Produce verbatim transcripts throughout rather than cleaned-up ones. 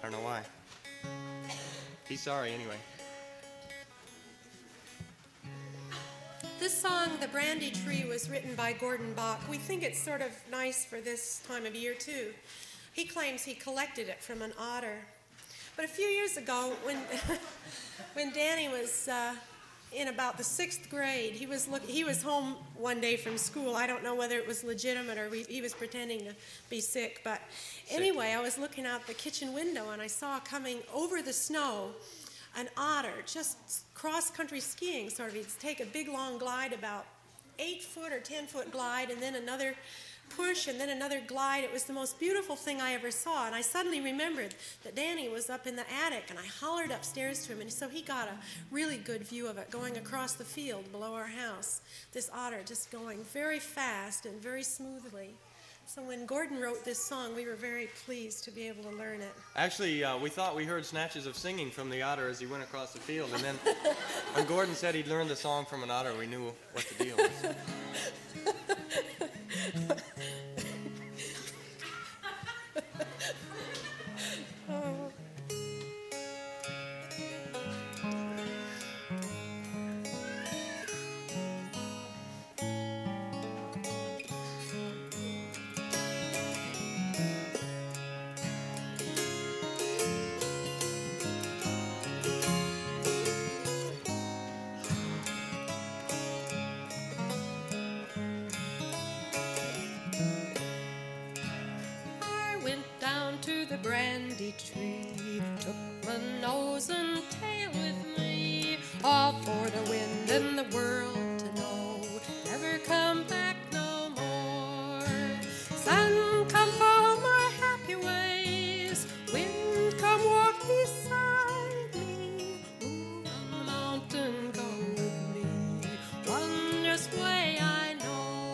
don't know why. He's sorry anyway. This song, The Brandy Tree, was written by Gordon Bach. We think it's sort of nice for this time of year, too. He claims he collected it from an otter. But a few years ago, when, when Danny was uh, in about the sixth grade, he was, look, he was home one day from school. I don't know whether it was legitimate or we, he was pretending to be sick. But anyway, I was looking out the kitchen window, and I saw coming over the snow an otter, just cross-country skiing, sort of. He'd take a big, long glide, about eight-foot or ten-foot glide, and then another push, and then another glide. It was the most beautiful thing I ever saw, and I suddenly remembered that Danny was up in the attic, and I hollered upstairs to him, and so he got a really good view of it going across the field below our house, this otter just going very fast and very smoothly. So when Gordon wrote this song, we were very pleased to be able to learn it. Actually, uh, we thought we heard snatches of singing from the otter as he went across the field, and then when Gordon said he'd learned the song from an otter, we knew what the deal was. Oh. The brandy tree took my nose and tail with me, all for the wind and the world to know, never come back no more. Sun, come follow my happy ways, wind, come walk beside me, moon on the mountain, go with me, wondrous way I know.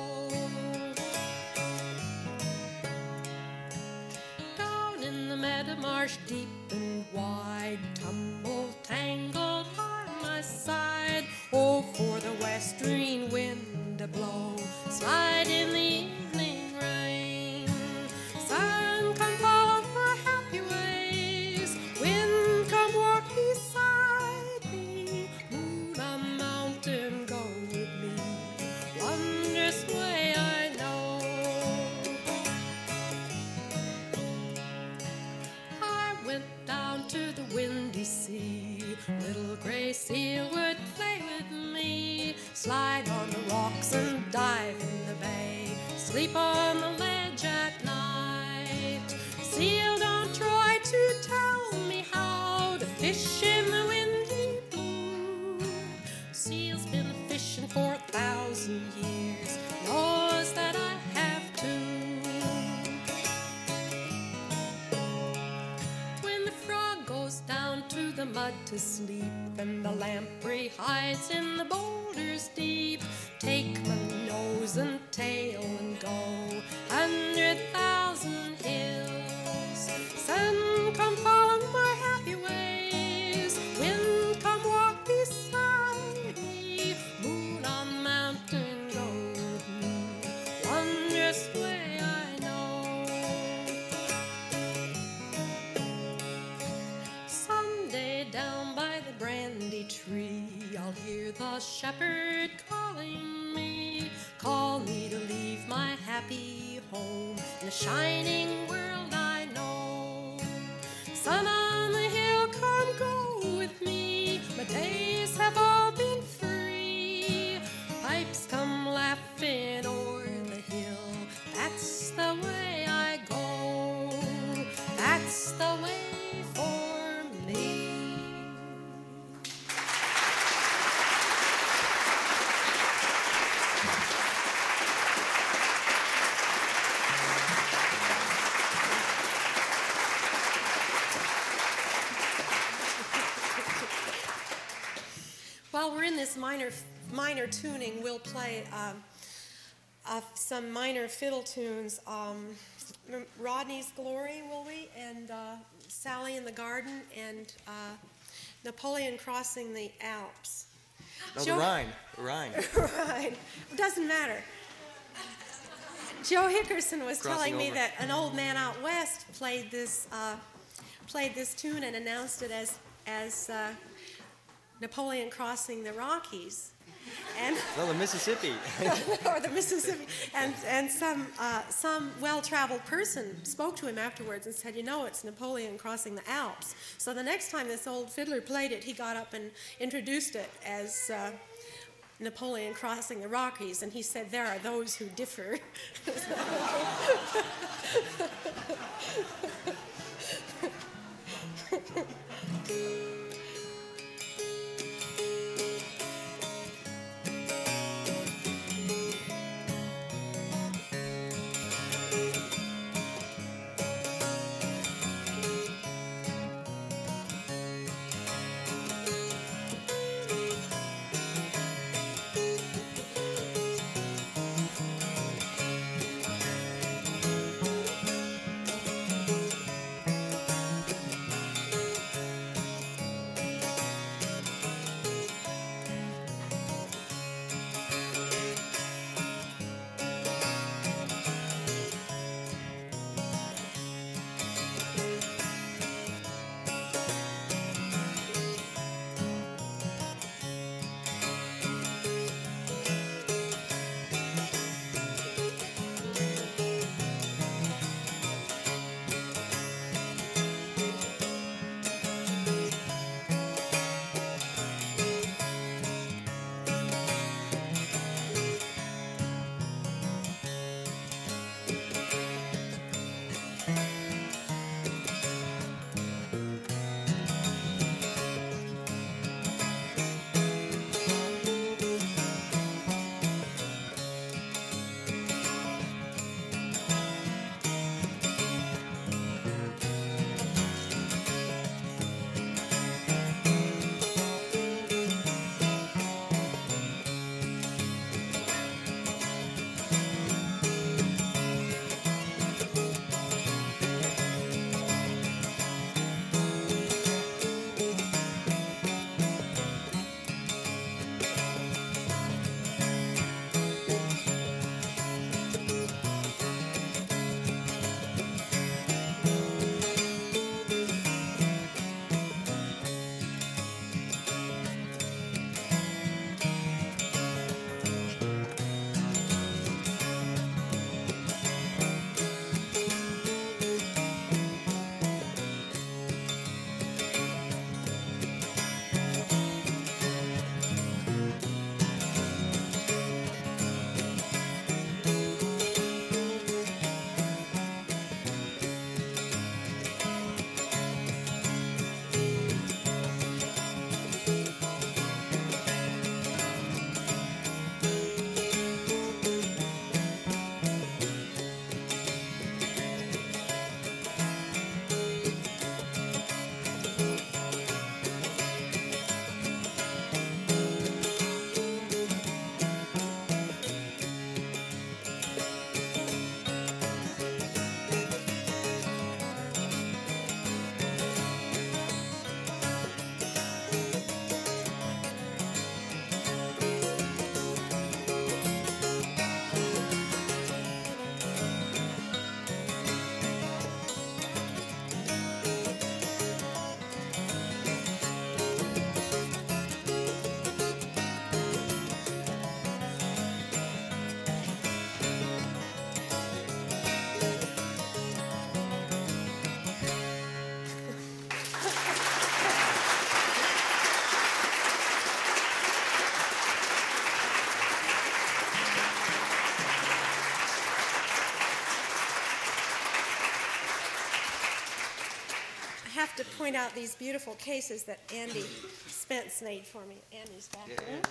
Meadow marsh deep and wide, tumble tangled by my side. Oh, for the western wind to blow, slide in the evening rain. Sun, come follow my happy ways, wind, come walk beside me, moon on the mountain, go with me, wondrous way I know. Down to the windy sea, little gray seal would play with me, slide on the rocks and dive in the bay, sleep on the ledge at night. Seal, don't try to tell me how to fish in the windy blue. Seal's been fishing for a thousand years, knows that I have too. Down to the mud to sleep, and the lamprey hides in the boulders deep. Take my nose and tail and go hundred thousand hills. Sun, come follow my happy ways, wind, come walk beside me, moon on the mountain, go with me, wondrous way I know. Down by the brandy tree, I'll hear the shepherd calling me, call me to leave my happy home in the shining world I know. Sun on the hill, come go with me, my days have all been free. Pipes come laughing o'er the hill, that's the way I go, that's the way for me. While we're in this minor minor tuning, we'll play um, uh, some minor fiddle tunes. Um, Rodney's Glory, will we? And uh, Sally in the Garden, and uh, Napoleon Crossing the Alps. No, Joe, the Rhine. The Rhine. Right. It doesn't matter. Joe Hickerson was Crossing telling me over. that an old man out west played this uh, played this tune and announced it as as uh, Napoleon crossing the Rockies, and Well, the Mississippi. or the Mississippi, and and some uh, some well-traveled person spoke to him afterwards and said, you know, it's Napoleon crossing the Alps. So the next time this old fiddler played it, he got up and introduced it as uh, Napoleon crossing the Rockies, and he said, there are those who differ. have to point out these beautiful cases that Andy Spence made for me. Andy's back Yeah. there.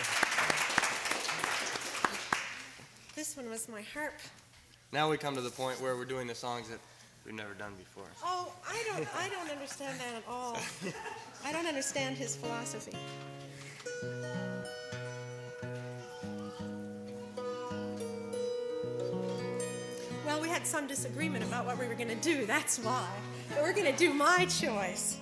This one was my harp. Now we come to the point where we're doing the songs that we've never done before. Oh, I don't, I don't understand that at all. I don't understand his philosophy. Well, we had some disagreement about what we were going to do, that's why. But we're going to do my choice.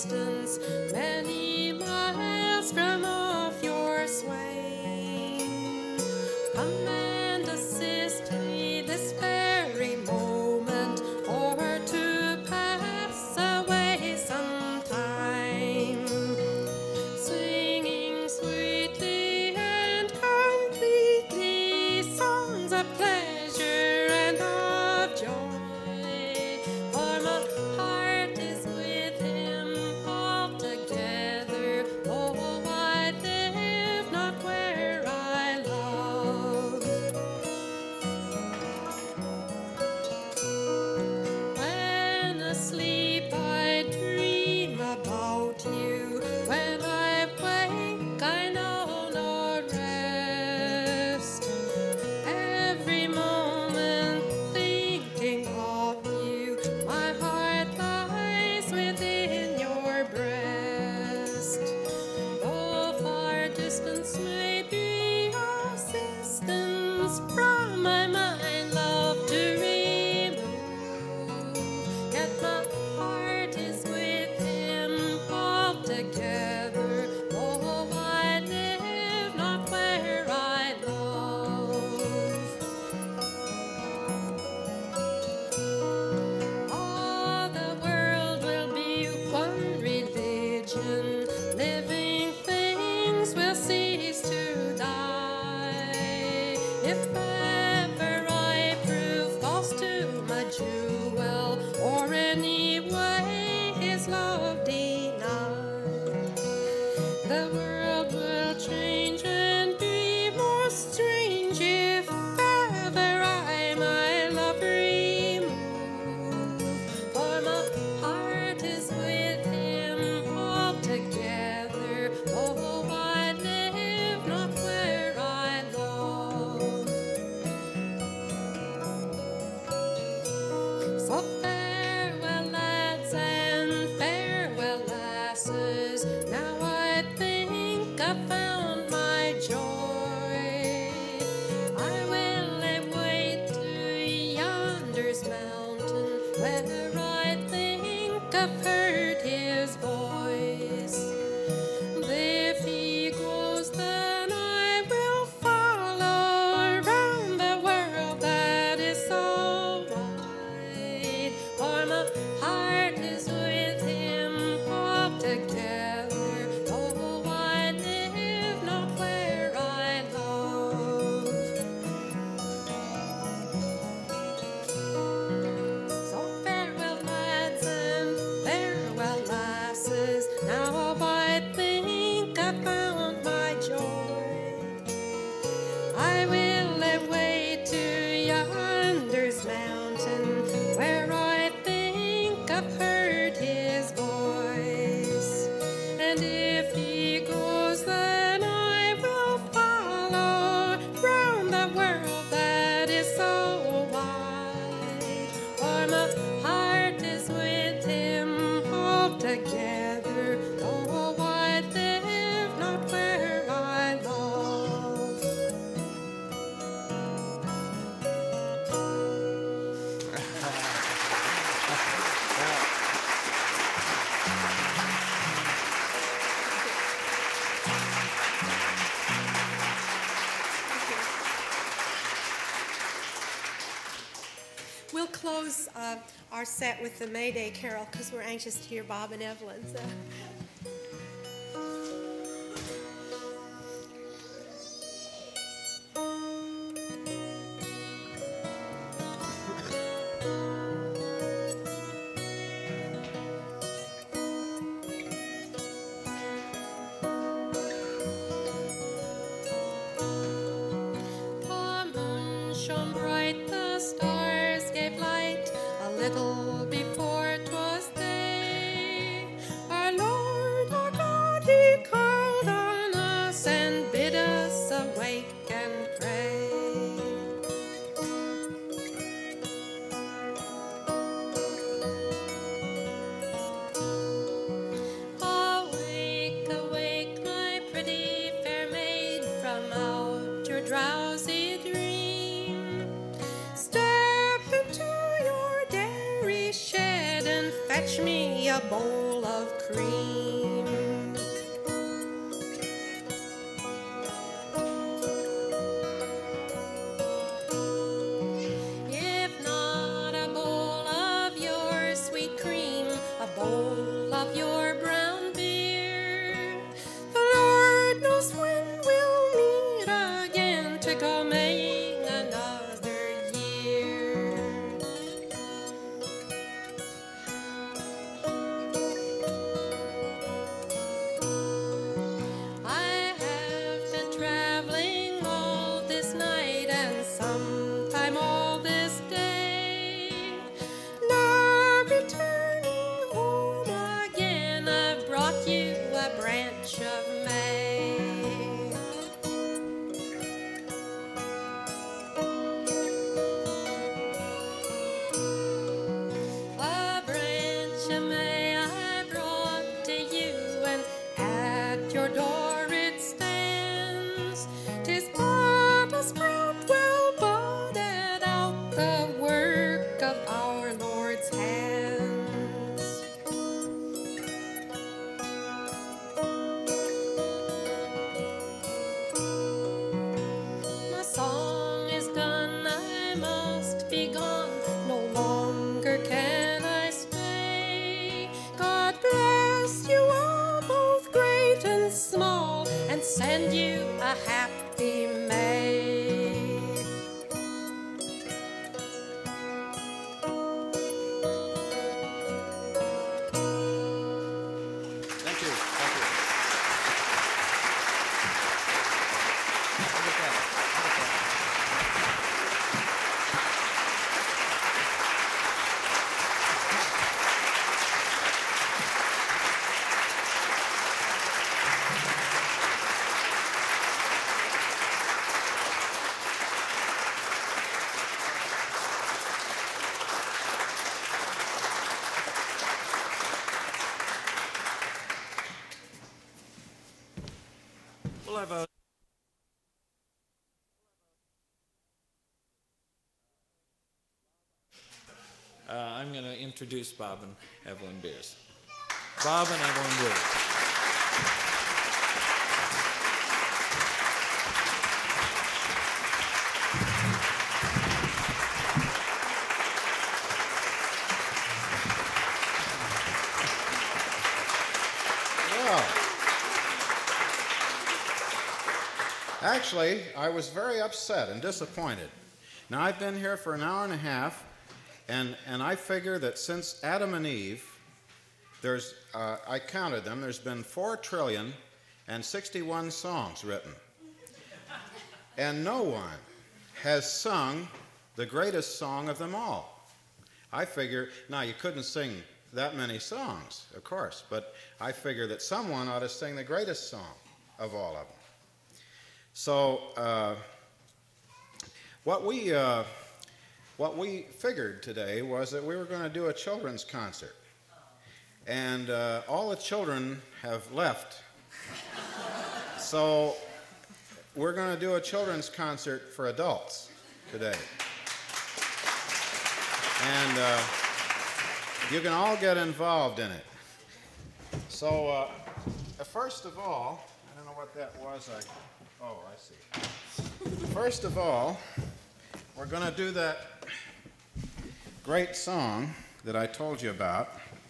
distance, many miles from off your swain. Come and assist me this very moment, for to pass away some time, singing sweetly and completely songs of pleasure and of joy. For my heart is with him altogether, though I live not where I love. When asleep I dream about you, when I wake I know no rest. Every moment thinking of you, my heart lies within your breast. Though far distance may be assistance from my mind, love to remove, yet my heart is with him altogether, though I live not where I love. All the world will be one religion, living things will cease to die. If ever I prove false to my jewel, or any way his love deny, the world will change and be more strange if ever I my love remove. For my heart is with him altogether, though I live not where I love. So farewell, lads, and farewell, lasses. Now I think I've found my joy. I will away to yonder's mountain, where I think I've heard his voice. If he goes, then I will follow round the world that is so wide. For my heart is with him altogether, though I live not where I love. So farewell, lads, and farewell, lasses. Now I think I found my joy. I will away to yonder's mountain, where I think I've heard his voice. And if he goes, then I will follow round the world that is so wide. For my heart is with him altogether, though I live not where I love. We'll close uh, our set with the Mayday Carol because we're anxious to hear Bob and Evelyn. So. The moon shone bright, the stars gave light, a little before 'twas day. Our Lord, our God, He called on us and bid us awake and pray. Awake, awake, my pretty fair maid, from out your drowsy dream. Step into your dairy shed and fetch me a bowl of of cream. If not a bowl of your sweet cream, a bowl of your brown beer, the Lord knows when we'll meet again to go make another year. I have been traveling all this night and sometime all this day. Now returning home again, I've brought you a branch of May. A branch of May I brought to you, and at your door it stands. 'Tis but a sprout well budded out, the work of our Lord's hands. My song is done, I must be gone. No longer can I stay. God bless you all, both great and small, and send you a happy May. Thank you. Thank you. Look at that. Look at that. We'll have a Uh, I'm going to introduce Bob and Evelyn Beers. Bob and Evelyn Beers. Well, actually, I was very upset and disappointed. Now, I've been here for an hour and a half, and, and I figure that since Adam and Eve, there's, uh, I counted them, there's been four trillion and sixty-one songs written. And no one has sung the greatest song of them all. I figure, now you couldn't sing that many songs, of course, but I figure that someone ought to sing the greatest song of all of them. So uh, what we uh, what we figured today was that we were going to do a children's concert, and uh, all the children have left. So we're going to do a children's concert for adults today, and uh, you can all get involved in it. So uh, first of all, I don't know what that was. I oh, I see. First of all, we're going to do that great song that I told you about.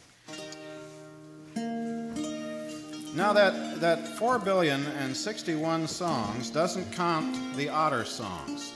Now that, that four billion and sixty-one songs doesn't count the otter songs.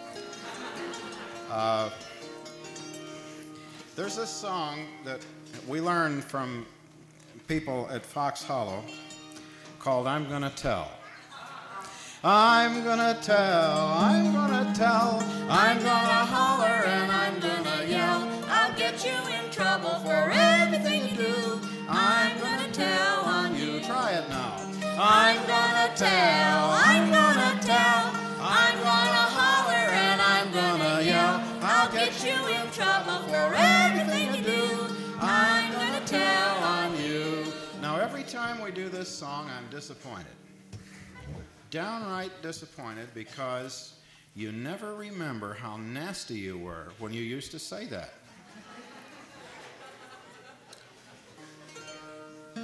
Uh, there's this song that we learned from people at Fox Hollow called I'm Gonna Tell. I'm gonna tell, I'm gonna tell, I'm gonna holler and I'm gonna yell. I'll get you in trouble for everything you do. I'm gonna tell on you. Try it now. I'm gonna tell, I'm gonna tell, I'm gonna holler and I'm gonna yell. I'll get you in trouble for everything you do. I'm gonna tell on you. Now every time we do this song, I'm disappointed. Downright disappointed because you never remember how nasty you were when you used to say that.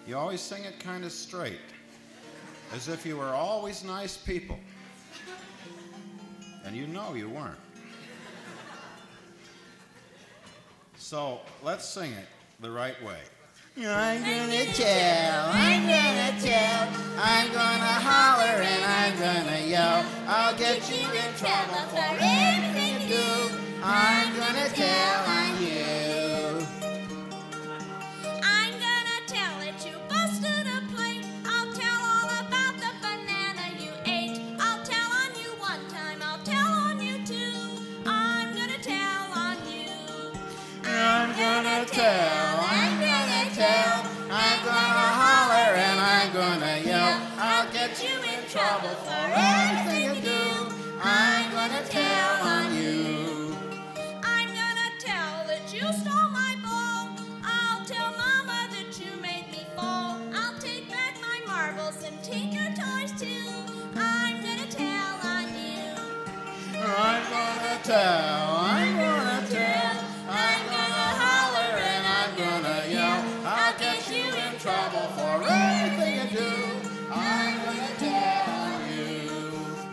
you always sing it kind of straight, as if you were always nice people. And you know you weren't. So let's sing it the right way. I'm gonna tell, I'm gonna tell, I'm gonna holler and I'm gonna yell. I'll get you in trouble for everything you do. I'm gonna tell on you. I'm gonna tell that you busted a plate. I'll tell all about the banana you ate. I'll tell on you one time, I'll tell on you two. I'm gonna tell on you. I'm gonna tell, I'm gonna tell, I'm gonna holler and I'm gonna yell. I'll get you in trouble for everything you do. I'm gonna tell on you. I'm gonna tell that you stole my ball. I'll tell Mama that you made me fall. I'll take back my marbles and take your toys too. I'm gonna tell on you. I'm gonna tell, I'm gonna tell, I'm gonna holler and I'm gonna yell. I'll get you in trouble for everything you do. I'm gonna tell on you.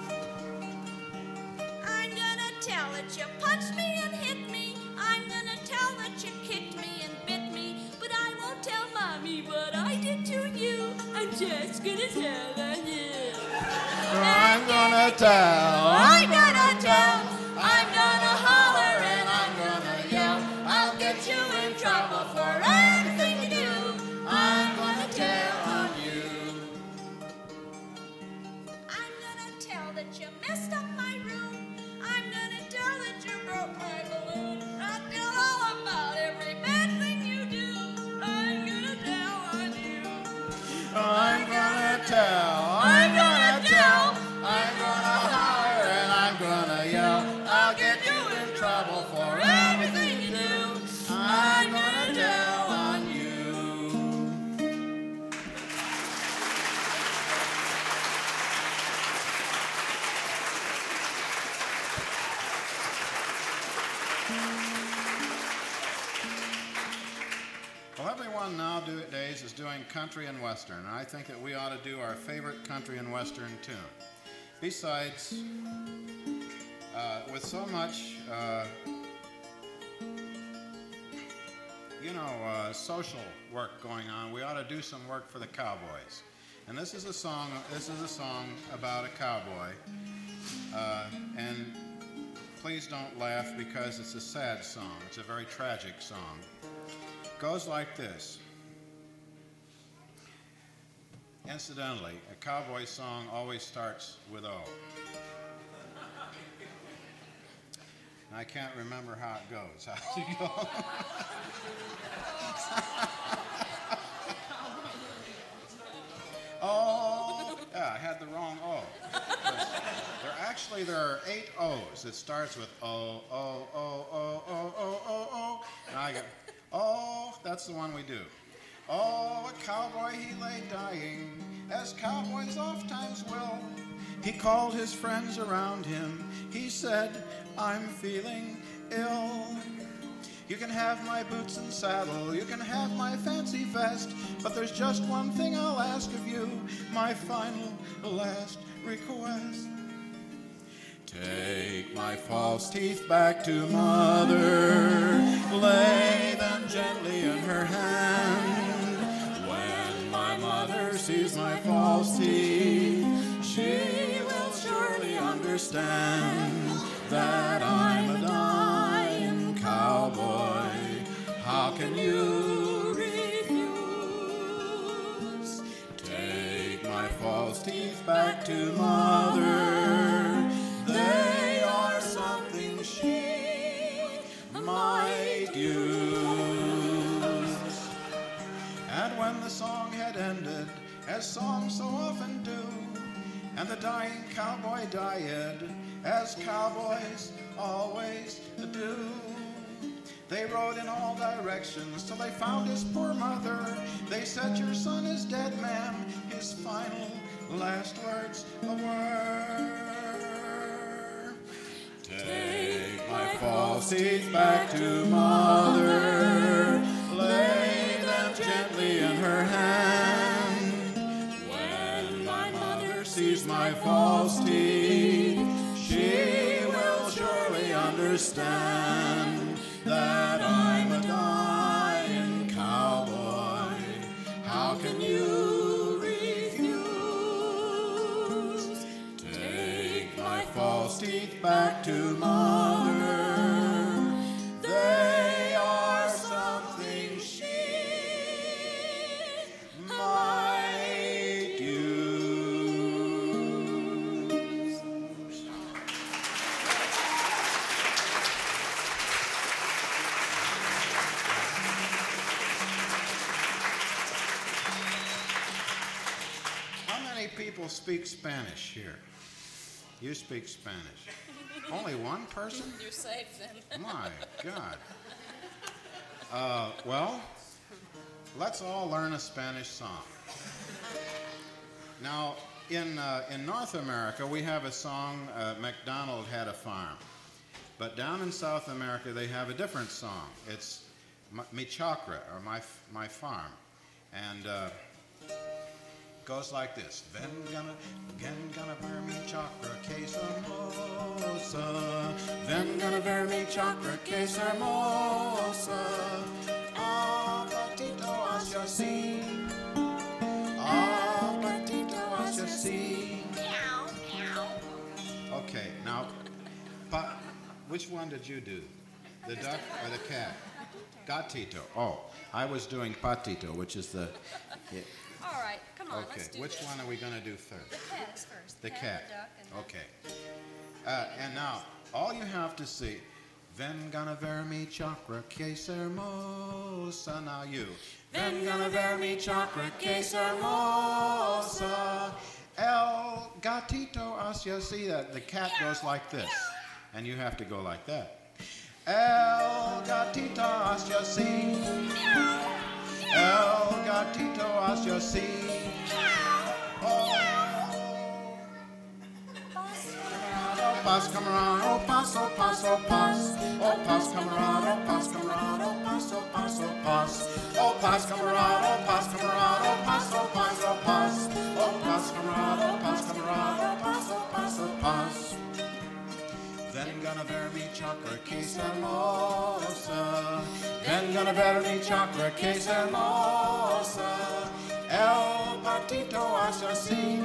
I'm gonna tell that you punched me and hit me. I'm gonna tell that you kicked me and bit me. But I won't tell Mommy what I did to you. I'm just gonna tell on you. I'm gonna tell, I'm gonna tell. I'm gonna holler and I'm gonna yell. I'll get you in trouble for everything you do. I'm gonna tell on you. I'm gonna tell that you messed up my room. I'm gonna tell that you broke my balloon. I'll tell all about every bad thing you do. I'm gonna tell on you. I'm gonna tell, I'm gonna tell. I'm gonna holler and I'm gonna yell. I'll get you in trouble for everything you do. I'm gonna tell on you. Well, everyone nowadays is doing country and western, and I think that we ought to do our favorite country and western tune. Besides, uh, with so much, uh, you know, uh, social work going on, we ought to do some work for the cowboys. And this is a song. This is a song about a cowboy. Uh, and please don't laugh because it's a sad song. It's a very tragic song. It goes like this. Incidentally, a cowboy song always starts with O. I can't remember how it goes. How does it go? Oh, yeah, I had the wrong O. There actually there are eight O's. It starts with O, O, O, O, O, O, O, O. And I go, oh, that's the one we do. Oh, a cowboy he lay dying, as cowboys oftentimes will. He called his friends around him. He said, I'm feeling ill. You can have my boots and saddle, you can have my fancy vest, but there's just one thing I'll ask of you, my final, last request. Take my false teeth back to mother, lay them gently in her hand. When my mother sees my false teeth, she will surely understand that I'm a dying cowboy. How can you refuse? Take my false teeth back to mother. They are something she might use. And when the song had ended, as songs so often do, and the dying cowboy died, as cowboys always do, they rode in all directions till they found his poor mother. They said, your son is dead, ma'am. His final last words were, take my false teeth back to mother, lay them gently in her hand. my false teeth, she will surely understand that I'm a dying cowboy. How can you refuse? Take my false teeth back to mother. They are something she might use. How many people speak Spanish here? You speak Spanish. Only one person? You saved them. My God. Uh, well, let's all learn a Spanish song. Now, in, uh, in North America, we have a song, uh, MacDonald Had a Farm. But down in South America, they have a different song. It's Mi Chacra, or My, my Farm. And uh, goes like this. Ven gonna, ven gonna ver mi chakra, que es hermosa. Ven gonna ver mi chakra, que es hermosa. Ah, patito hacia así. Ah, patito hacia así. Meow, meow. Okay, now, pa, which one did you do? The duck or the cat? Gatito. Oh, I was doing patito, which is the... Yeah. All right, come on, Okay, let's do which this. one are we going to do first? The cat is first. The cat. The duck, and Okay. Uh, and now, all you have to see, ven gonna ver mi chakra, que es hermosa. Now you. Ven gonna ver mi chakra, que es hermosa. El gatito hacia. See that? The cat goes like this. And you have to go like that. El gatito hacia sí. El gatito hacia sí. Oh. Pas camarada, oh pas, oh pas, oh pas, oh pas camarada, oh pas camarada, oh pas, oh pas, oh pas, oh pas camarada, oh pas camarada, oh pas, oh pas, oh pas, oh pas camarada, oh pas camarada, oh pas, oh pas, oh pas. Then gonna ver mi chakra, que es hermosa. Then gonna ver mi chakra, que es hermosa. El patito hacia así.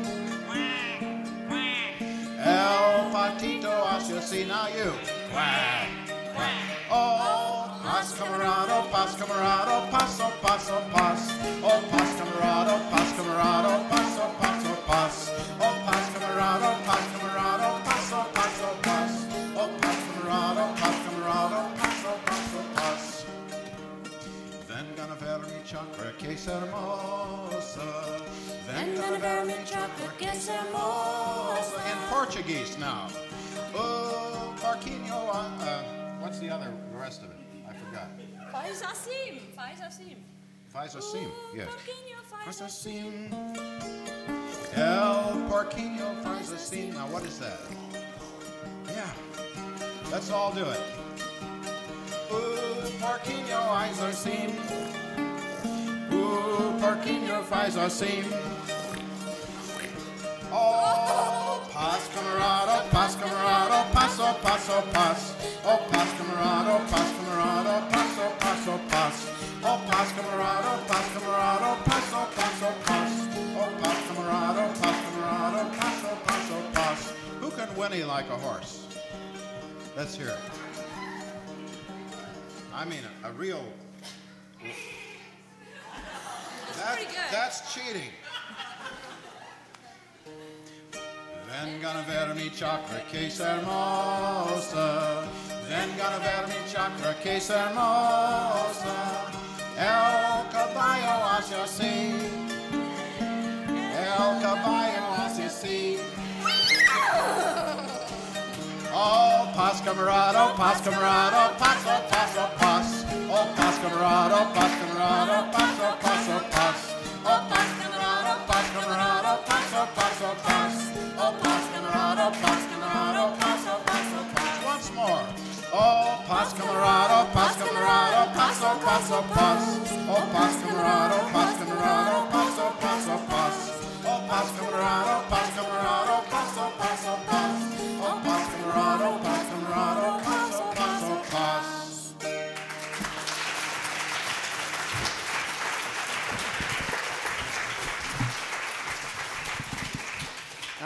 El patito hacia así. Now you. Quack, quack. Oh, pas camarado, pas camarado, paso, paso, pas. Oh, pas camarado, pas camarado, paso, paso, pas. Oh, pas camarado, pas camarado, paso, paso, pas. Oh, pas camarado, pas camarado, paso, paso, pas. Then gonna ver mi chakra, que es hermosa. Then gonna ver mi chakra, que es hermosa. In Portuguese now. Oh, Parquinho, uh, uh, what's the other, the rest of it? I forgot. Faz assim, faz assim. Faz assim, yes. Porquinho faz Faz assim. El Porquinho faz assim. Now what is that? Yeah. Let's all do it. Ooh, Porquinho faz assim. Ooh, Porquinho faz assim. Oh, pas camarado, pas camarado, paso, paso, pas. Oh, pas camarado, pas camarado, paso, paso, pas. Oh, pas camarado, pas camarado, paso, paso, pas. Oh, pas camarado, pas camarado, paso, paso, pas. Who can whinny like a horse? Let's hear it. I mean, a, a real... That, pretty good. That's cheating. Ven gonna ver mi chakra, que es hermosa. Ven gonna ver mi chakra, que es hermosa. El caballo hacia así. El caballo hacia así. Oh, pas camarado, pas camarado, paso, paso, pas. Oh, pas camarado, pas camarado, paso, paso, pas. Oh, pas camarado, pas camarado, paso, paso, pas. Oh, pas camarado, pas camarado, paso, paso, pas. Once more. Oh, pas camarado, pas camarado, paso, paso, pas. Oh, pas camarado, pas camarado, paso, paso, pas. Oh, pas camarado, pas camarado,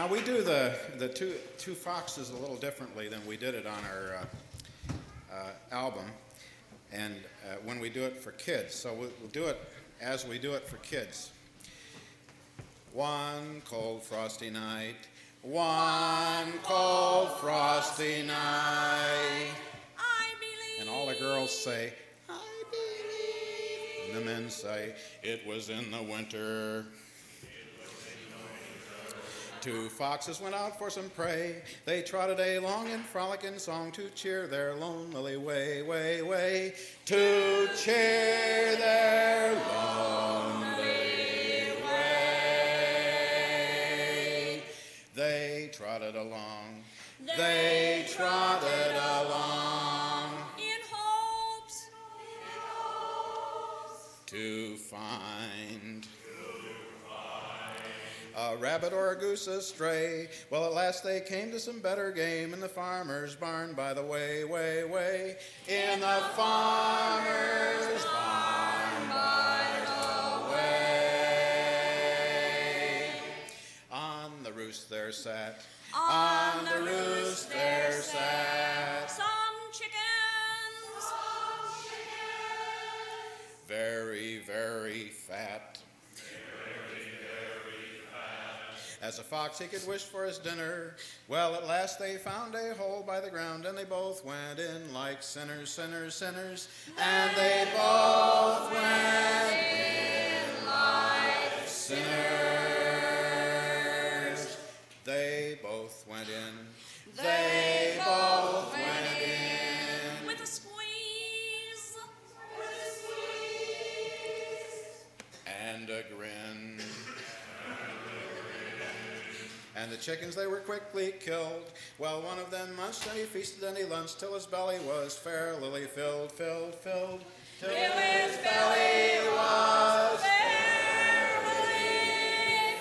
Now we do the, the two, two foxes a little differently than we did it on our uh, uh, album, and uh, when we do it for kids. So we'll, we'll do it as we do it for kids. One cold frosty night, one cold frosty night. I believe. And all the girls say, I believe. And the men say, it was in the winter. Two foxes went out for some prey. They trotted a long and frolicking song to cheer their lonely way, way, way. To cheer their lonely way. They trotted along. They trotted along. In hopes. To find a rabbit or a goose astray. Well, at last they came to some better game in the farmer's barn by the way, way, way. In the farmer's barn by the way. On the roost there sat. On the roost there sat. Some chickens. Very, very fat. As a fox he could wish for his dinner. Well, at last they found a hole by the ground, and they both went in like sinners, sinners, sinners. And they both went in like sinners. They both went in. They both went in. With a squeeze. And a grin. And the chickens, they were quickly killed. Well, one of them munched, and he feasted, and he lunched, till his belly was fairly filled, filled, filled. Till his belly was fairly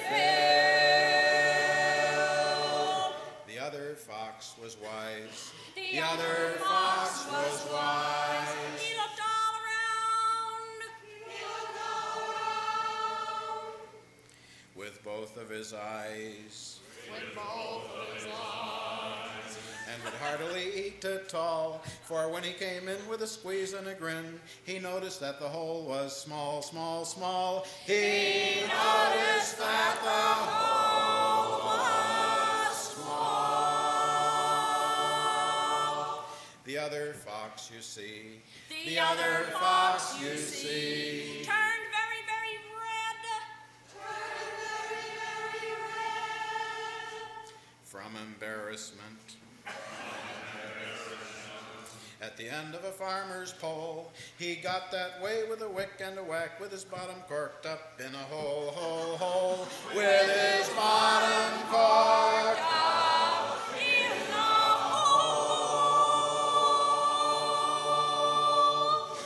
filled. The other fox was wise. The other fox was wise. He looked all around. He looked all around. With both of his eyes. With both of his eyes. And would heartily eat it all. For when he came in with a squeeze and a grin, he noticed that the hole was small, small, small. He noticed that the hole was small. The other fox, you see. The, The other fox, you see. Turned very, very red. Turned very, very red. From embarrassment. At the end of a farmer's pole, he got that way with a wick and a whack, with his bottom corked up in a hole, hole, hole, with his bottom corked up In the hole.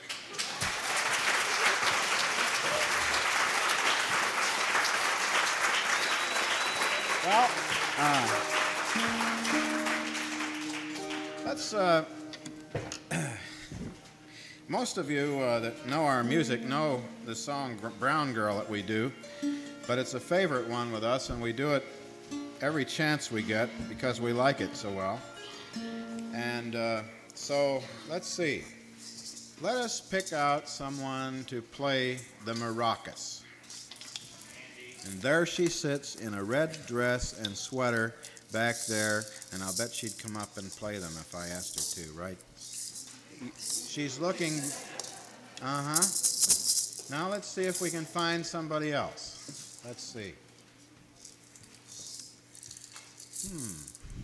Well, uh, let's, uh, most of you uh, that know our music know the song Brown Girl that we do, but it's a favorite one with us, and we do it every chance we get because we like it so well. And uh, so, let's see. Let us pick out someone to play the maracas. And there she sits in a red dress and sweater back there, and I'll bet she'd come up and play them if I asked her to, right? She's looking, uh-huh. Now let's see if we can find somebody else. Let's see. Hmm.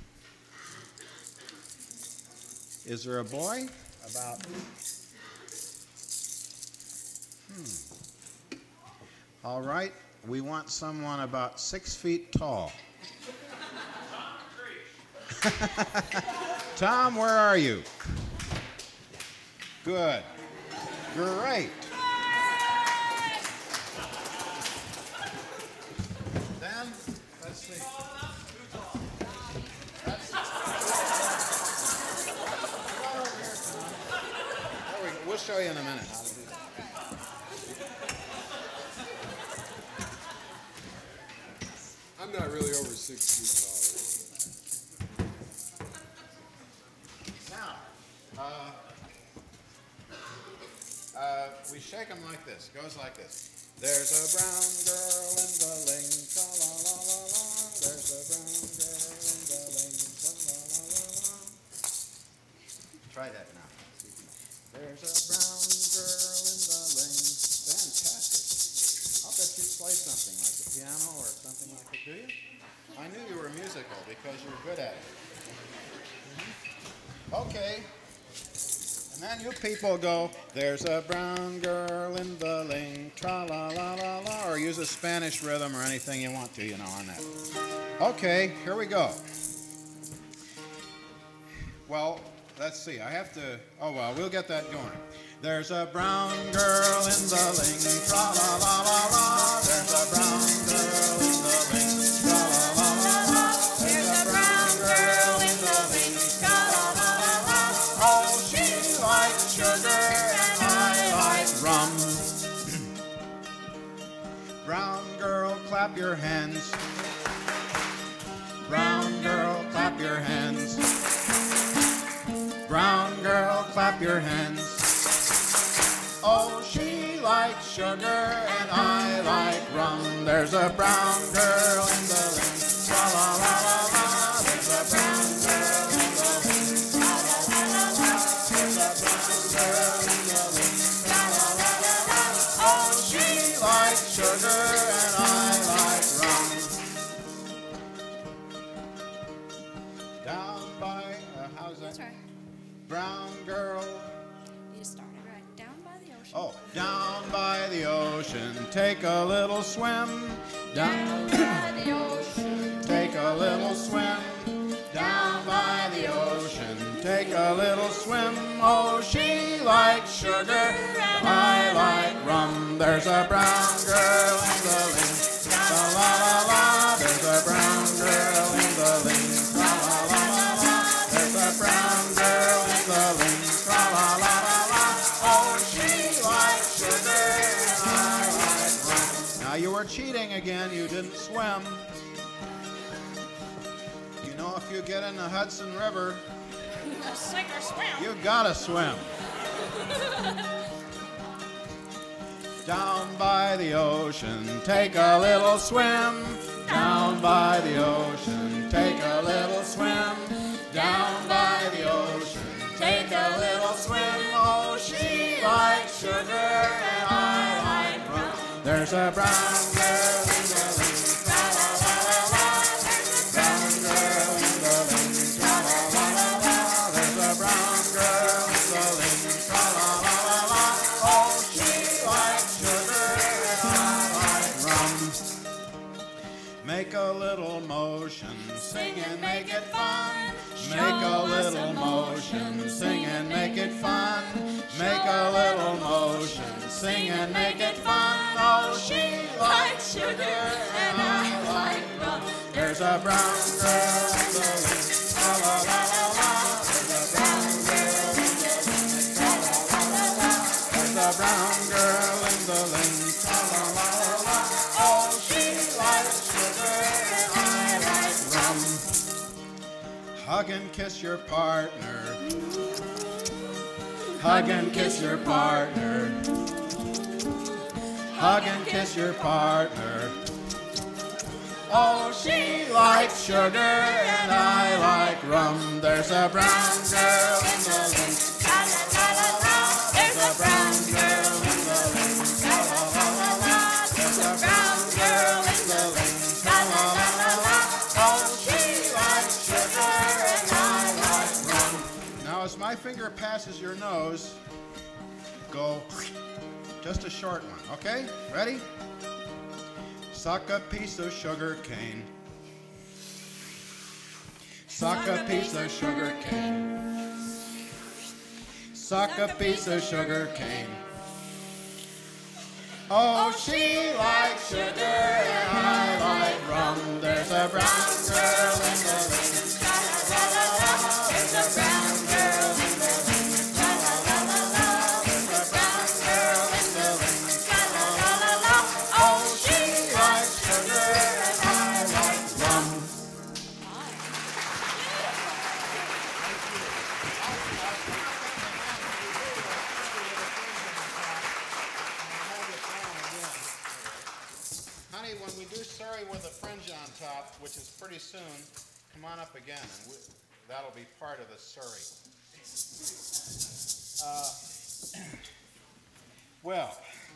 Is there a boy? About, hmm. All right. We want someone about six feet tall. Tom, where are you? Good. Great. Then, let's see. That's, right over here, Tom. There we go. We'll show you in a minute how to do that. I'm I'm not really over six feet Now, uh, uh, we shake them like this. Goes like this. There's a brown girl in the lane, tra la la la la. There's a brown girl in the lane, tra la la la la. Try that now. There's a brown girl in the lane. Fantastic. I'll bet you play something like the piano or something like it. Do you? I knew you were musical because you were good at it. Okay. And then you people go, there's a brown girl in the lane, tra la la la la, or use a Spanish rhythm or anything you want to, you know, on that. Okay, here we go. Well, let's see, I have to, oh well, we'll get that going. There's a brown girl in the lane, tra la la la la. There's a brown girl in the lane, tra la la la la. There's a brown girl in the lane, tra la la la la. Oh, she likes sugar and I like rum. Brown girl, clap your hands. Brown girl, clap your hands. Brown girl, clap your hands. Oh, she likes sugar and I like rum. There's a brown girl in the lane, la la la la la. There's a brown girl in the lane, la la la la la. There's a brown girl in the lane, la la la la la. Oh, she likes sugar and I like rum. Down by, uh, how's that? That's right. Brown girl. You started right down by the ocean. Oh, down by the ocean, take a little swim. Down by the ocean. Take a little swim. Down by the ocean, take a little swim. Oh, she likes sugar, and I like rum. There's a brown girl in the lane, la la la la. There's a brown girl in the lane, la la la la la. There's a brown girl in the lane, la la la la la. Oh, she likes sugar, and I like rum. Now you were cheating again. You didn't swim. You know, if you get in the Hudson River, Sink or swim. you gotta swim. Down by the ocean, take a little swim. Down by the ocean, take a little swim. Down by the ocean, take a little swim. Oh, she likes sugar and I like rum. There's a brown girl in the lane, la la la la la. Brown girl in the lane, la la la la la. There's a brown girl in the lane, la la la la la. Oh, she likes sugar and I like rum. Make a little motion, sing and make it fun. Make a little motion, sing and make it fun. Make a little motion, sing and make it fun. Oh, she likes sugar and I like rum. There's a brown girl in the lane, la la la la la. There's a brown girl in the lane, la la la la la. There's a brown girl in the lane, la la la la la. Oh, she likes sugar and I like rum. Hug and kiss your partner. Hug and kiss your partner. Hug and kiss your partner. Oh, she likes sugar and I like rum. There's a brown girl in the lane, la la la la la. There's a brown girl in the lane, la la la la la. There's a brown girl in the lane, la la la la la. Oh, she likes sugar and I like rum. Now, as my finger passes your nose, go just a short one, okay? Ready? Suck a piece of sugar cane. Suck a piece of sugar cane. Suck a piece of sugar cane. Oh, she likes sugar and I like rum. There's a brown girl in the lane, la la la la. There's a brown girl in the lane, la la la la la. There's a brown girl in the lane, la la la la la. Oh, she likes sugar and I like honey, when we do Surrey with a fringe on top, which is pretty soon, come on up again, and we, that'll be part of the Surrey. Uh, well,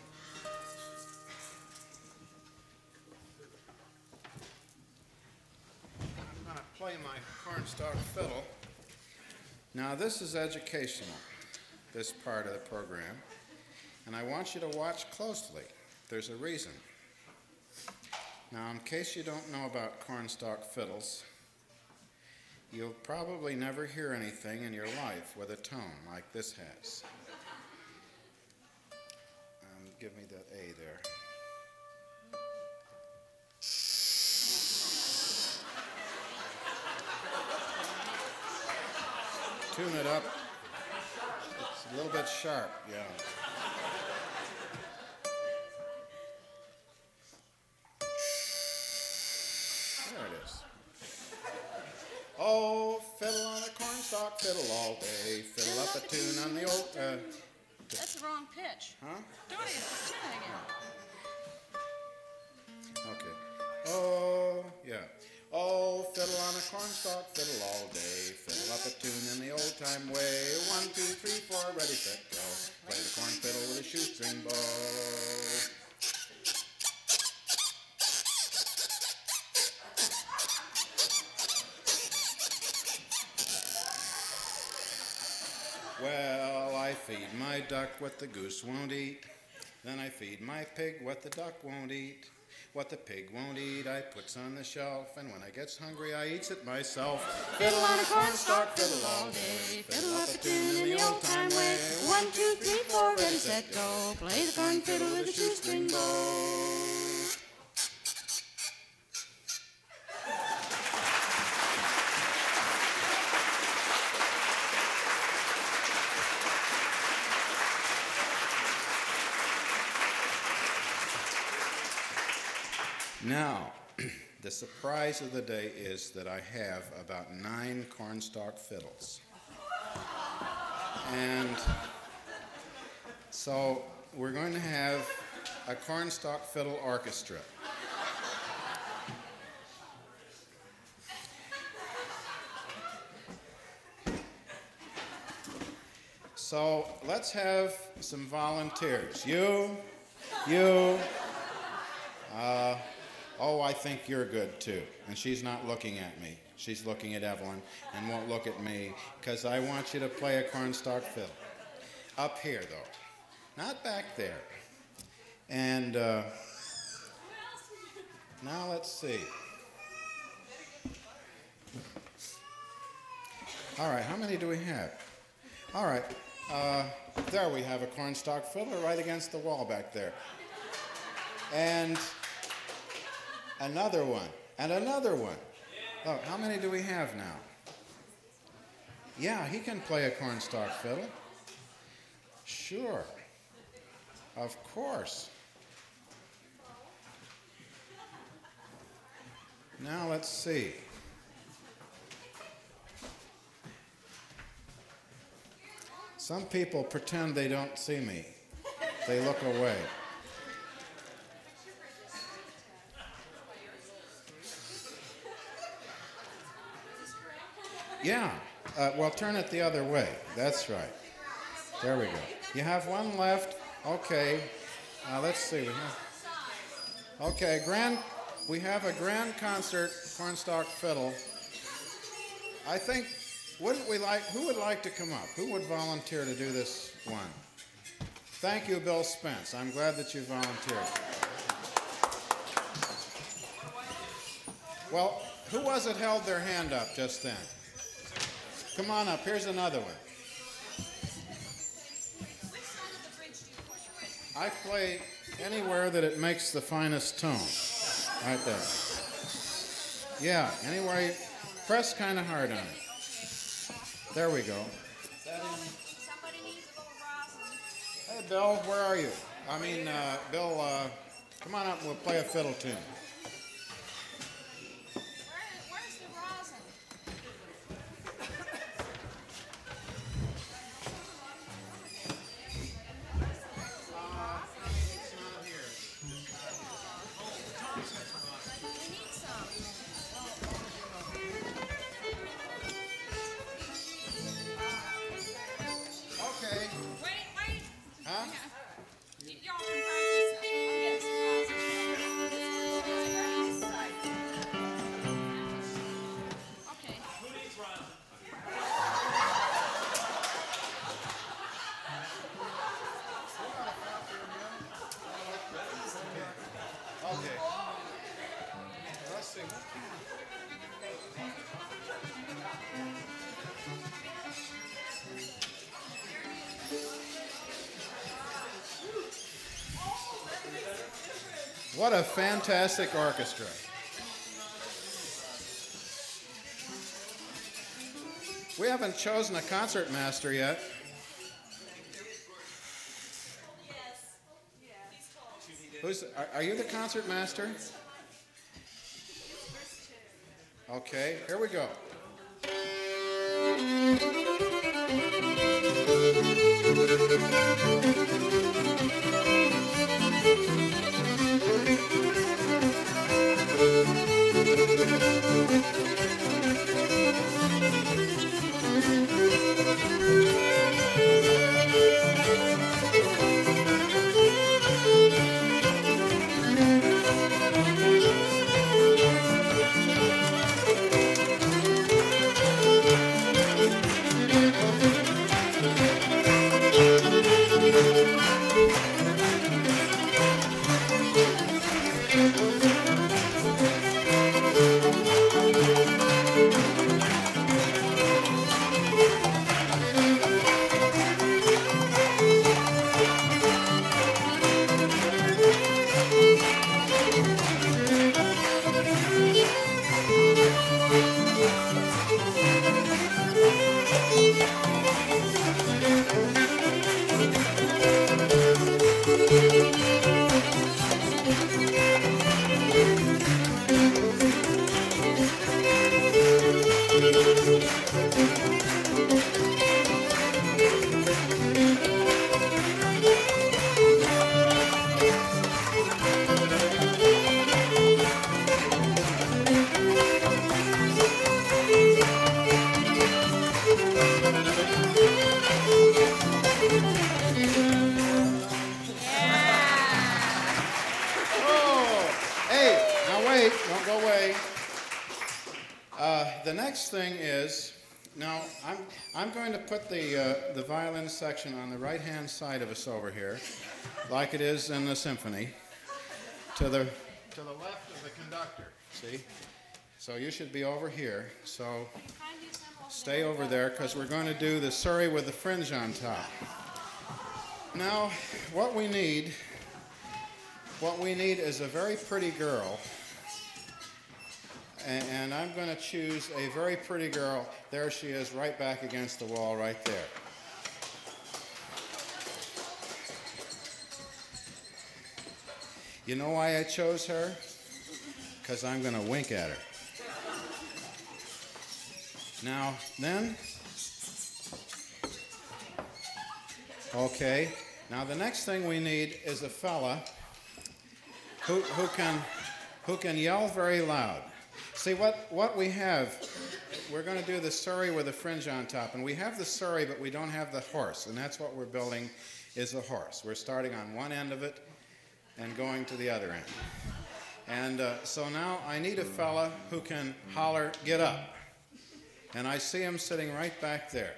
I'm going to play my cornstalk fiddle. Now, this is educational, this part of the program, and I want you to watch closely. There's a reason. Now, in case you don't know about cornstalk fiddles, you'll probably never hear anything in your life with a tone like this has. Um, give me that A there. Tune it up. It's a little bit sharp, yeah. There it is. Oh, fiddle on a cornstalk fiddle all day. Fiddle up a tune on the old... Uh, That's the wrong pitch. huh? Do it again. Do it again. Okay. Oh, yeah. Oh, fiddle on a cornstalk fiddle all day. Fiddle up a tune in the old-time way. One, two, three, four, ready, set, go. Play the corn fiddle with a shoestring bow. Well, I feed my duck what the goose won't eat. Then I feed my pig what the duck won't eat. What the pig won't eat, I puts on the shelf. And when I gets hungry, I eats it myself. Fiddle on a cornstalk fiddle all day. Fiddle up a tune in the old-time way. One, two, three, four, ready, set, go. Play the corn fiddle with a shoestring bow. Now, the surprise of the day is that I have about nine cornstalk fiddles. And so we're going to have a cornstalk fiddle orchestra. So let's have some volunteers. You, you, uh, oh, I think you're good too. And she's not looking at me. She's looking at Evelyn and won't look at me because I want you to play a cornstalk fiddle. Up here, though. Not back there. And uh, now let's see. All right, how many do we have? All right, uh, there we have a cornstalk fiddle right against the wall back there. And another one, and another one. Oh, how many do we have now? Yeah, he can play a cornstalk fiddle. Sure. Of course. Now let's see. Some people pretend they don't see me. They look away. Yeah, uh, well, turn it the other way. That's right. There we go. You have one left. Okay. Uh, let's see. We have. Okay, grand. We have a grand concert cornstalk fiddle. I think. Wouldn't we like? Who would like to come up? Who would volunteer to do this one? Thank you, Bill Spence. I'm glad that you volunteered. Well, who was it held their hand up just then? Come on up. Here's another one. I play anywhere that it makes the finest tone. Right there. Yeah, anywhere you press kind of hard on it. There we go. Somebody needs a little rosin. Hey, Bill, where are you? I mean, uh, Bill, uh, come on up and we'll play a fiddle tune. Where, where's the rosin? It's not here. What a fantastic orchestra. We haven't chosen a concertmaster yet. Who's, are, are you the concertmaster? Okay, here we go. Thing is, now I'm I'm going to put the uh, the violin section on the right hand side of us over here, like it is in the symphony, to the to the left of the conductor. See, so you should be over here. So stay over there because we're going to do the Surrey with the fringe on top. Now, what we need, what we need is a very pretty girl. And I'm going to choose a very pretty girl. There she is, right back against the wall, right there. You know why I chose her? Because I'm going to wink at her. Now, then. Okay. Now, the next thing we need is a fella who, who can, who can yell very loud. See, what, what we have, we're going to do the Surrey with a fringe on top. And we have the Surrey, but we don't have the horse. And that's what we're building, is the horse. We're starting on one end of it and going to the other end. And uh, so now I need a fella who can holler, "Get up." And I see him sitting right back there.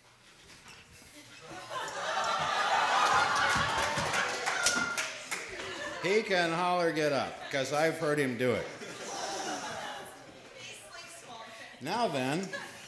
He can holler, "Get up," because I've heard him do it. Now then,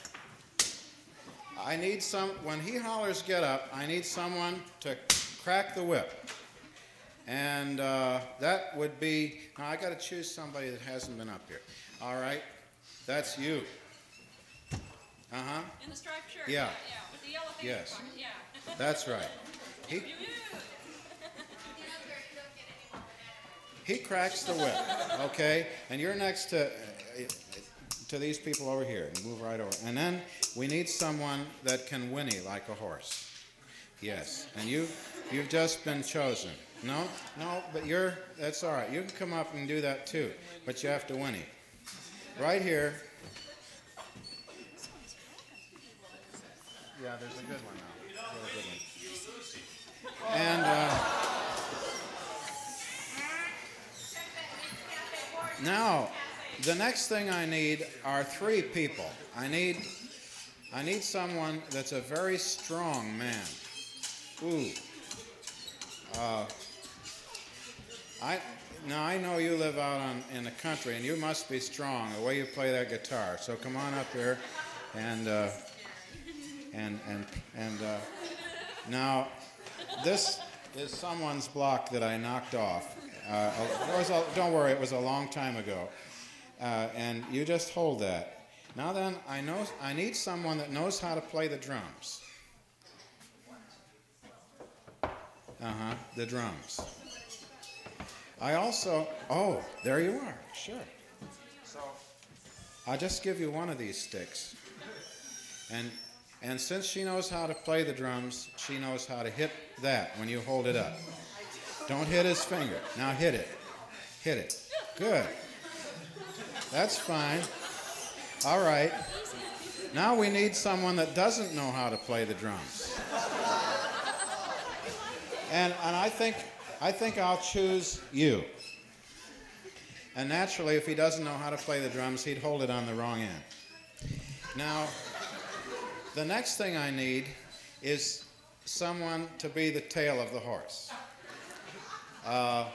I need some, when he hollers "Get up," I need someone to crack the whip. And uh, that would be, now I got to choose somebody that hasn't been up here. All right, that's you. Uh-huh. In the striped shirt. Yeah. Yeah, with the yellow face. Yes. Yeah. That's right. He, he cracks the whip, okay? And you're next to... Uh, to these people over here, and move right over. And then we need someone that can whinny like a horse. Yes, and you, you've just been chosen. No, no, but you're, that's all right. You can come up and do that too, but you have to whinny. Right here. Yeah, there's a good one now. There's a good one. And, uh, now, the next thing I need are three people. I need, I need someone that's a very strong man. Ooh. Uh, I now I know you live out on, in the country, and you must be strong the way you play that guitar. So come on up here, and uh, and and and uh, now this is someone's block that I knocked off. Uh, it was a, don't worry, it was a long time ago. Uh, and you just hold that. Now then, I know I need someone that knows how to play the drums. Uh-huh, the drums. I also, oh, there you are, sure. So I'll just give you one of these sticks. And and since she knows how to play the drums, she knows how to hit that when you hold it up. Don't hit his finger. Now hit it. Hit it. Good. That's fine. All right. Now we need someone that doesn't know how to play the drums. And and I think I think I'll choose you. And naturally, if he doesn't know how to play the drums, he'd hold it on the wrong end. Now, the next thing I need is someone to be the tail of the horse. Uh,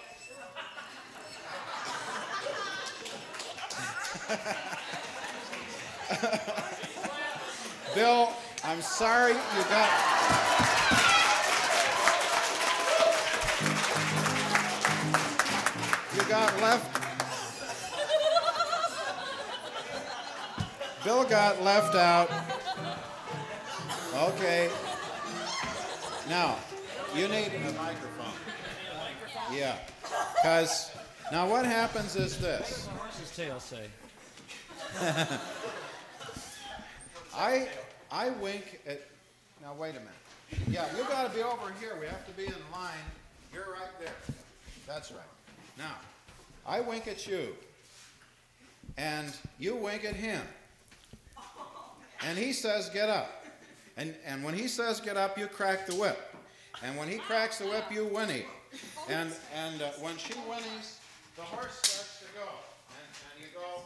Bill, I'm sorry you got... You got left... Bill got left out. Okay. Now, you need a microphone. Yeah. Because, now what happens is this. What does his tail say? I I wink at... Now, wait a minute. Yeah, you got to be over here. We have to be in line. You're right there. That's right. Now, I wink at you. And you wink at him. And he says, get up. And, and when he says get up, you crack the whip. And when he cracks the whip, you whinny. And, and uh, when she whinnies, the horse starts to go. And, and you go...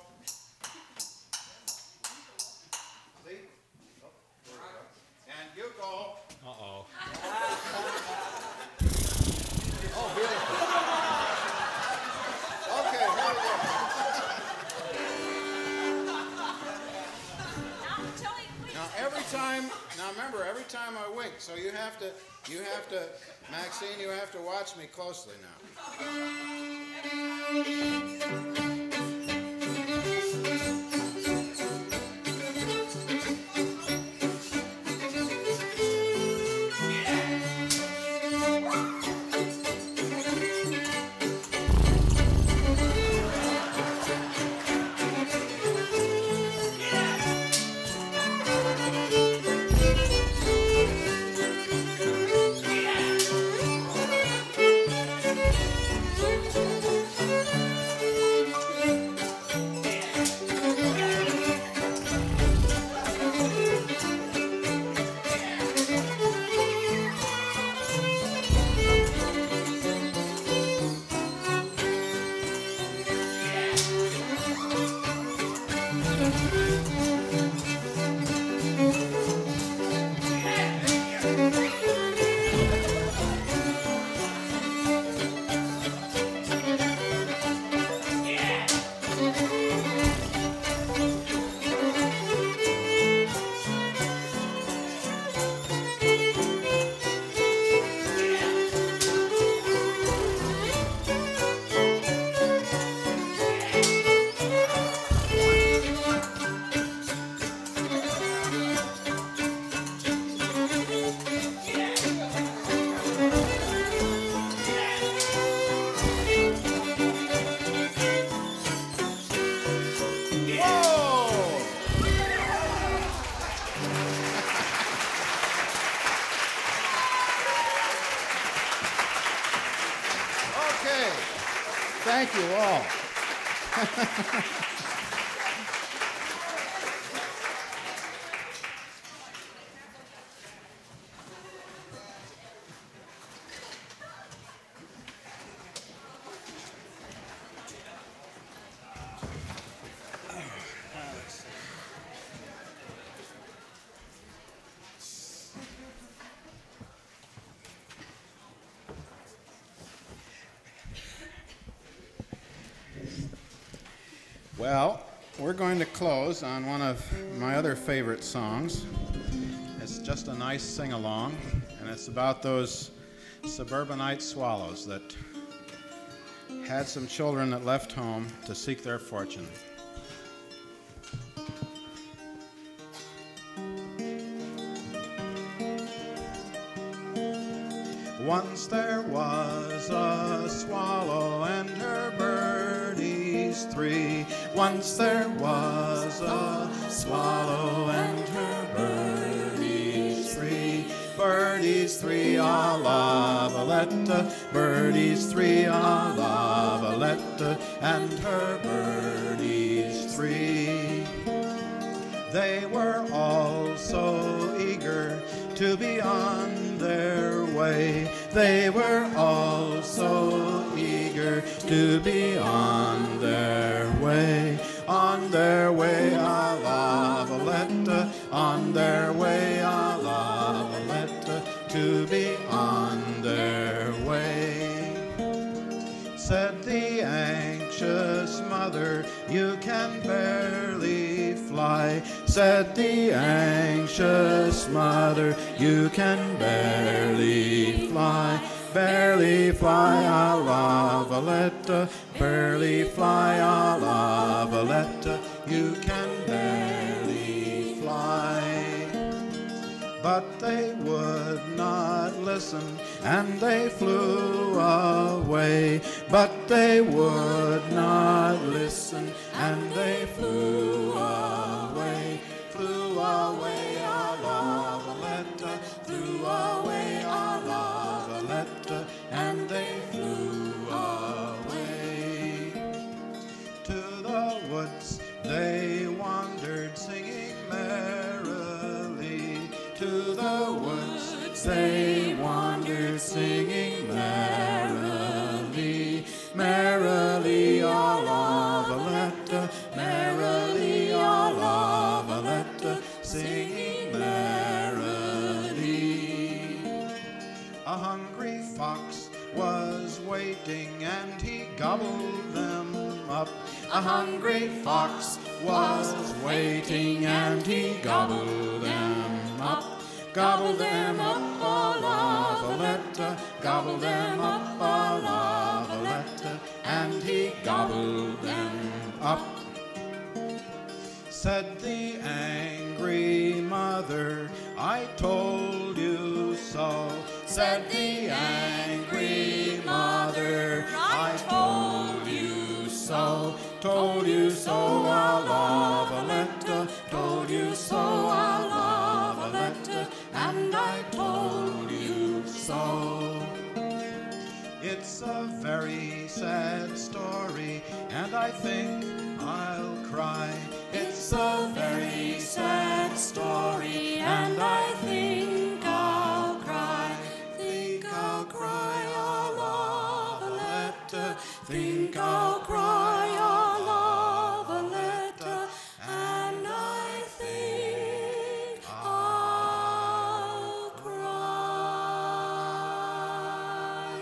See? Oh, there we go. And you go... Uh-oh. Oh, beautiful. Okay, here we go. Now every time, now remember, every time I wink, so you have to, you have to, Maxine, you have to watch me closely now. Thank you all. Well, we're going to close on one of my other favorite songs. It's just a nice sing-along, and it's about those suburbanite swallows that had some children that left home to seek their fortune. Once there was a swallow and her birdies three. Once there was a swallow and her birdies three. Birdies three, a la Valletta. Birdies three, a la Valletta. And her birdies three. They were all so eager to be on their way. They were all so eager to be on their way. On their way, a la Valletta. On their way, a la Valletta. To be on their way. Said the anxious mother, you can barely fly. Said the anxious mother, you can barely fly. Barely fly, a la Valletta. Barely fly, a la Valletta. You can barely fly. But they would not listen, and they flew away. But they would not listen, and they flew away. Flew away, a la Valletta. Flew away, a la Valletta. And they flew away. To the woods they wandered, singing merrily. To the woods they wandered, singing merrily. Merrily, a la Valletta. Merrily, a la Valletta. Singing merrily. A hungry fox was waiting, and he gobbled them up. A hungry fox was waiting, and he gobbled them up. Gobbled them up, a la Valletta. Gobbled them up, a la Valletta. And he gobbled them up. Said the angry mother, I told you so. Said the angry mother, I told you so. Told you so, a la Valletta. Told you so, a la Valletta. And I told you so. It's a very sad story, and I think I'll cry. It's a very sad story, and I think I'll cry. Think I'll cry, a la Valletta. Think I'll cry, a la Valletta. And I think I'll cry.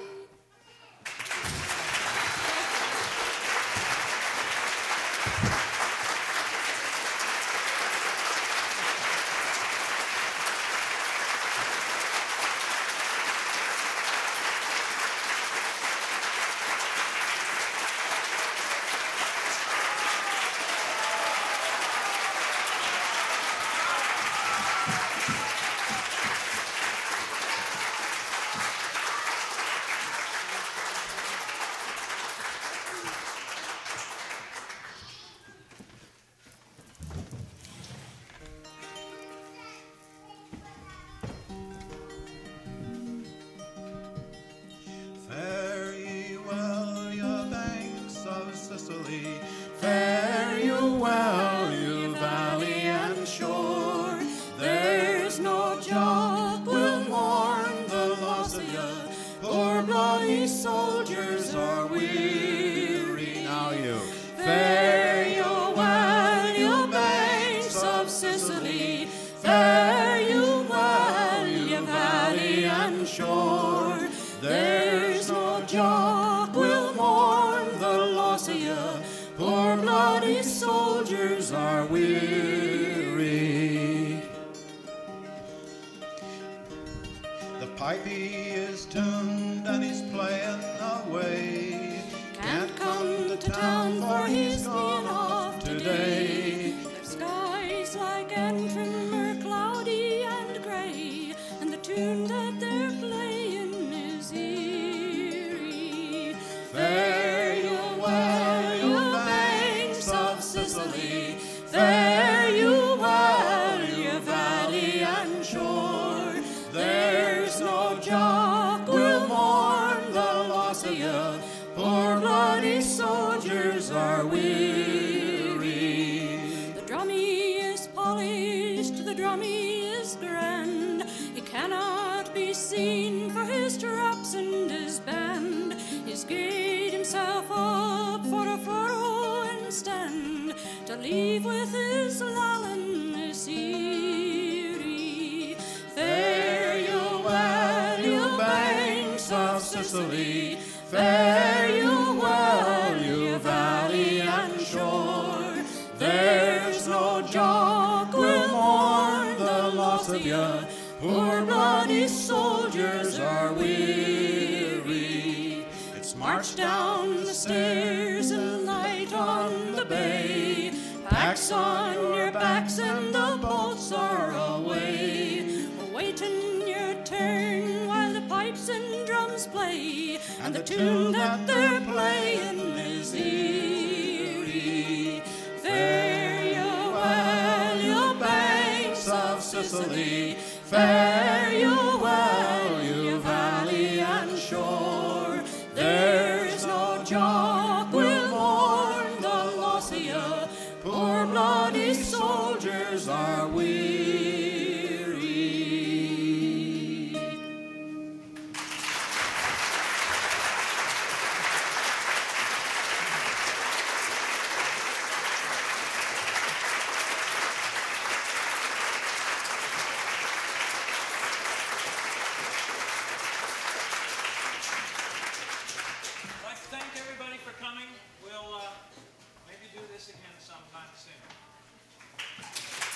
Fare ye well, ye banks of Sicily. Fare you well, you valley and shore. There's no job will mourn the loss of you. Poor bloody soldiers are weary. Now you. Fare you well, you banks of Sicily. Fare you well, you valley and shore. There's no job will mourn the loss of you. Poor bloody soldiers are weary. The pipe he is tuned and he's playing away. to town, for he's being off today. Their skies like Antrim are cloudy and gray, and the tune that they're playing is eerie. Fare you well, you banks of Sicily, fare you well, you valley and shore. There's no jock will mourn the loss of you, poor bloody soldiers are weary. The drummy is polished, the drummy is grand. He cannot be seen for his traps and his band. He's gayed himself up for a furrow and stand, to leave with his lallen is eerie. Fare you well, you banks of Sicily, fare you well, you valley and shore. There's no jock will mourn the loss of you, poor bloody soldiers are weary. It's march down the stairs and light on the bay, packs on your backs and the boats are away, awaiting your turn while the pipes and drums play, and the tune that they're playing is eerie. Fare you well, you banks of Sicily, fare you well, you valley and shore. There's no jock will mourn the loss of you, poor bloody soldiers are weary. I'd like to thank everybody for coming. We'll uh, maybe do this again sometime soon.